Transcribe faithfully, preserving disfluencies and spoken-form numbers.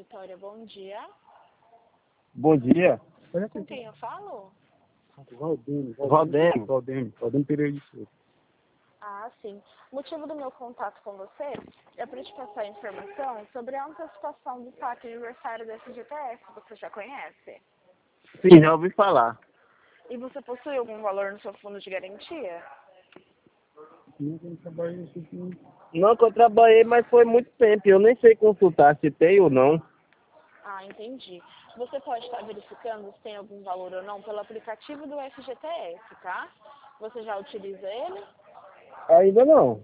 Vitória, bom dia. Bom dia. Com quem eu falo? Valdênio. Valdênio. Valdênio. Valdênio Pereira de Souza. Ah, sim. O motivo do meu contato com você é para te passar informação sobre a antecipação do saque de aniversário da F G T S. Você já conhece? Sim, já ouvi falar. E você possui algum valor no seu fundo de garantia? Não, que eu trabalhei, mas foi muito tempo. Eu nem sei consultar se tem ou não. Ah, entendi. Você pode estar verificando se tem algum valor ou não pelo aplicativo do F G T S, tá? Você já utiliza ele? Ainda não.